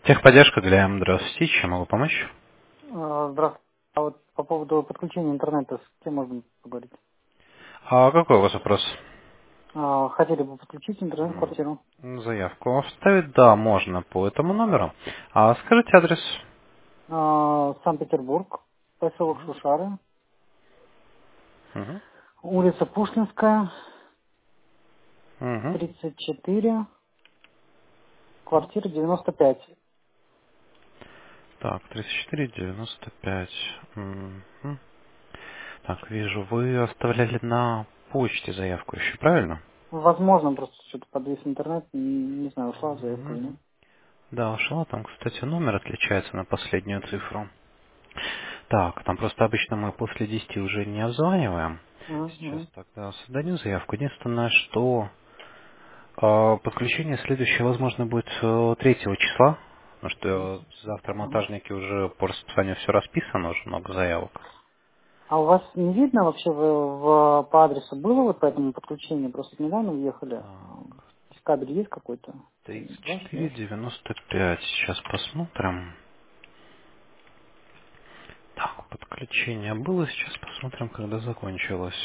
Техподдержка для Здравствуйте, чем могу помочь? Здравствуйте. А вот по поводу подключения интернета, с кем можно поговорить? А какой у вас вопрос? Хотели бы подключить интернет в М, квартиру. Заявку оставить? Да, можно по этому номеру. А скажите адрес. Санкт-Петербург, поселок Мгм. Шушары, Мгм. улица Пушкинская, Мгм. 34, квартира 95. Так, 3495. Мгм. Так, вижу, вы оставляли на почте заявку еще, правильно? Возможно, просто что-то подвис интернет, не знаю, ушла заявка Мгм. или нет. Да, ушла. Там, кстати, номер отличается на последнюю цифру. Так, там просто обычно мы после 10 уже не обзваниваем. Сейчас Мгм, тогда создадим заявку. Единственное, что подключение следующее, возможно, будет 3 числа, потому мгм, что завтра мгм. монтажники уже по расписанию все расписано, уже много заявок. А у вас не видно вообще по адресу было вот по этому подключению? Просто недавно уехали. Так, В кабель есть какой-то? Ваш, не ваш? 34,95. Сейчас посмотрим. Так, подключение было, сейчас посмотрим, когда закончилось.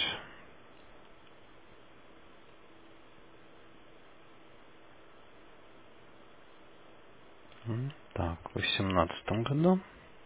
Так, в 2018 году.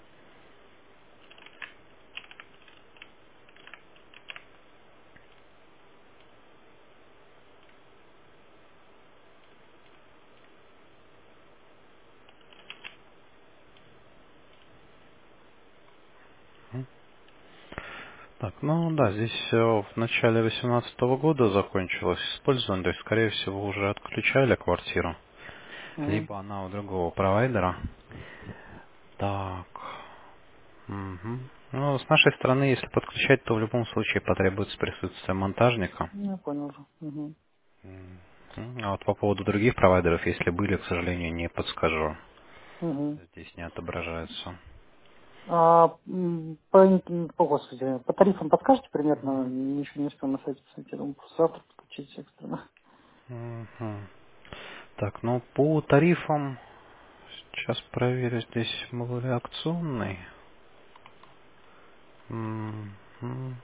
Так, ну да, здесь в начале 2018 года закончилось использование, то есть, скорее всего, уже отключали квартиру, Мгм, либо она у другого провайдера. Так, мгм. Ну, с нашей стороны, если подключать, то в любом случае потребуется присутствие монтажника. Я понял уже. Мгм. А вот по поводу других провайдеров, если были, к сожалению, не подскажу. Мгм. Здесь не отображается. Господи, по тарифам подскажете примерно? Ничего не успел на сайте посмотреть. Я думаю, просто завтра подключить экстренно. Мгм. Так, ну по тарифам, сейчас проверю, здесь был ли акционный. Мгм.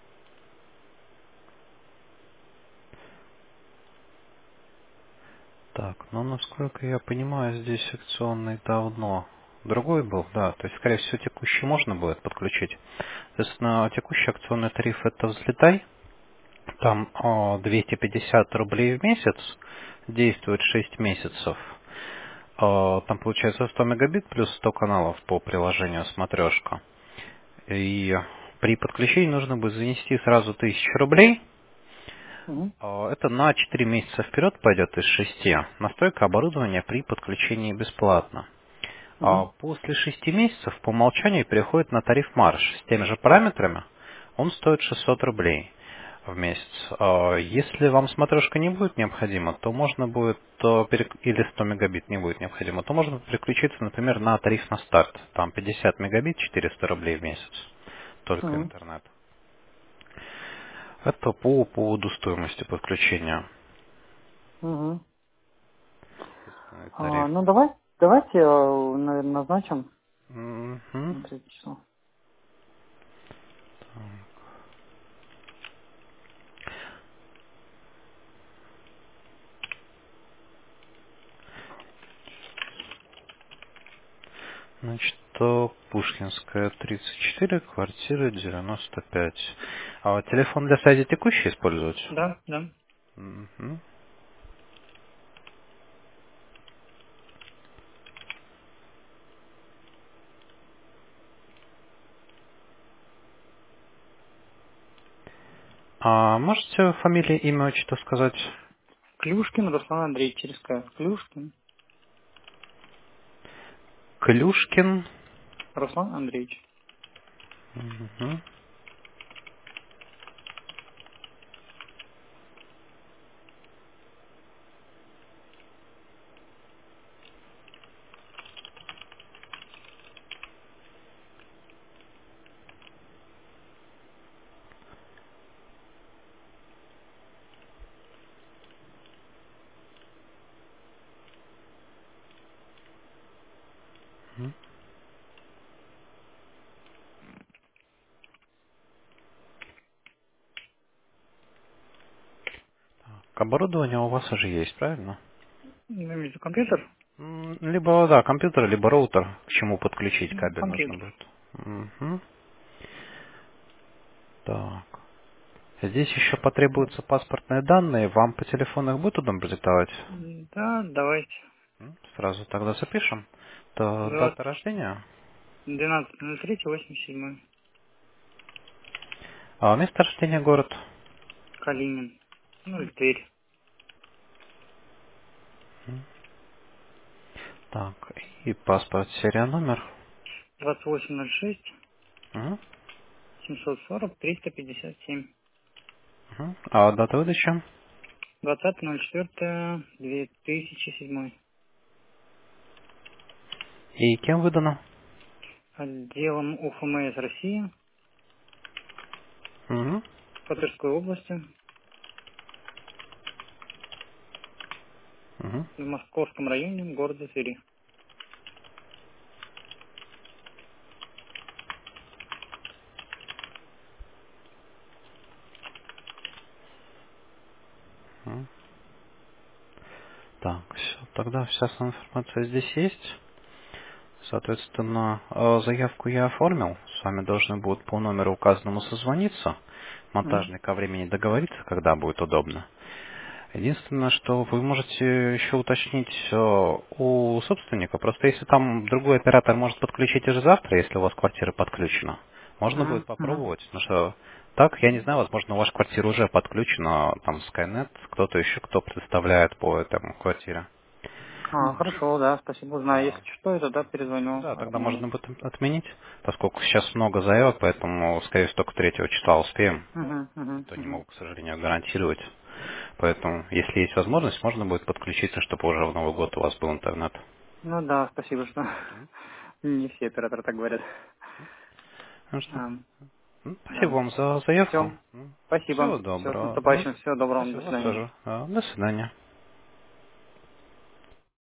Так, ну насколько я понимаю, здесь акционный давно. Другой был, да, то есть, скорее всего, текущий можно будет подключить. Соответственно, текущий акционный тариф это взлетай. Там 250 рублей в месяц, действует 6 месяцев. Там получается 100 мегабит плюс 100 каналов по приложению смотрешка. И при подключении нужно будет занести сразу 1000 рублей. Мгм. Это на 4 месяца вперед пойдет из 6. Настройка оборудования при подключении бесплатно. Мгм. После 6 месяцев по умолчанию переходит на тариф марш с теми же параметрами. Он стоит 600 рублей в месяц. Если вам смотрешка не будет необходима, то можно будет, или 100 мегабит не будет необходимо, то можно переключиться, например, на тариф на старт. Там 50 мегабит, 400 рублей в месяц. Только Мгм. интернет. Это по поводу стоимости подключения. Мгм. Тариф. Ну, давайте, наверное, назначим Мгм. на 3 числа. Значит, Пушкинская, 34, квартира 95. А вот телефон для связи текущий использовать? Да, да. Мгм. А можете фамилия, имя, отчество сказать? Клюшкин Руслан Андреевич через К. Клюшкин Клюшкин. Руслан Андреевич. Мгм. Мгм. Оборудование у вас уже есть, правильно? Ну, между компьютер? Либо, да, компьютер, либо роутер, к чему подключить Ну, кабель нужно компьютер. будет. Мгм. Так. Здесь еще потребуются паспортные данные. Вам по телефону их будет удобно продиктовать? Да, давайте. Сразу тогда запишем. То дата рождения. 12.03.87. А место рождения город. Калинин. Ну, или Тверь. Так, и паспорт, серия номер. 2806 Мгм. 740 357. Мгм. А дата выдачи? 20.04.2007. И кем выдано? Отделом УФМС России Мгм. по Тверской области Мгм. в Московском районе города Твери. Мгм. Так, все, тогда вся информация здесь есть. Соответственно, заявку я оформил. С вами должны будут по номеру указанному созвониться. Мгм. Монтажник о времени договориться, когда будет удобно. Единственное, что вы можете еще уточнить у собственника. Просто если там другой оператор может подключить уже завтра, если у вас квартира подключена, можно будет Мгм. Мгм. попробовать. Потому что так, я не знаю, возможно, у вашей квартиры уже подключена, там Skynet, кто-то еще, кто предоставляет по этому квартире. Хорошо, да, спасибо, узнаю. А, Если что, я тогда перезвоню, Да, тогда отменю. можно будет отменить, поскольку сейчас много заявок, поэтому, скорее всего, только 3 числа успеем. Мгм. Мгм. То не Мгм. могу, к сожалению, гарантировать. Поэтому, если есть возможность, можно будет подключиться, чтобы уже в Новый год у вас был интернет. Ну да, спасибо, что М? не все операторы так говорят. Ну что, Ам, спасибо да. вам за заявку. Все, Всего спасибо. Все, с доброго. наступающим. Всего доброго. До Спасибо вас свидания. тоже. До свидания.